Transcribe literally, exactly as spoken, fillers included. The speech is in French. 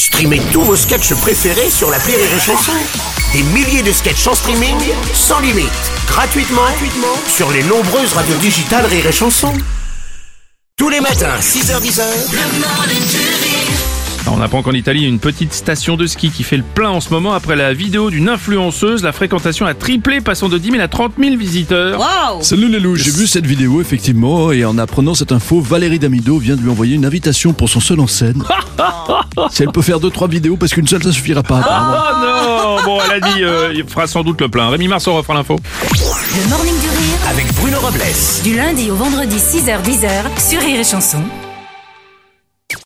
Streamez tous vos sketchs préférés sur l'appli Rire et Chanson. Des milliers de sketchs en streaming, sans limite, gratuitement, gratuitement sur les nombreuses radios digitales Rire et Chanson. Tous les matins, six heures dix. On apprend qu'en Italie, il y a une petite station de ski qui fait le plein en ce moment après la vidéo d'une influenceuse. La fréquentation a triplé, passant de dix mille à trente mille visiteurs. Wow. Salut les loups, j'ai vu cette vidéo effectivement et en apprenant cette info, Valérie Damido vient de lui envoyer une invitation pour son seul en scène. Si elle peut faire deux trois vidéos parce qu'une seule ça suffira pas. Oh non. Bon, elle a dit, euh, il fera sans doute le plein. Rémi Marceau refera l'info. Le Morning du Rire, Avec Bruno Robles. du lundi au vendredi six heures dix sur Rire et Chanson.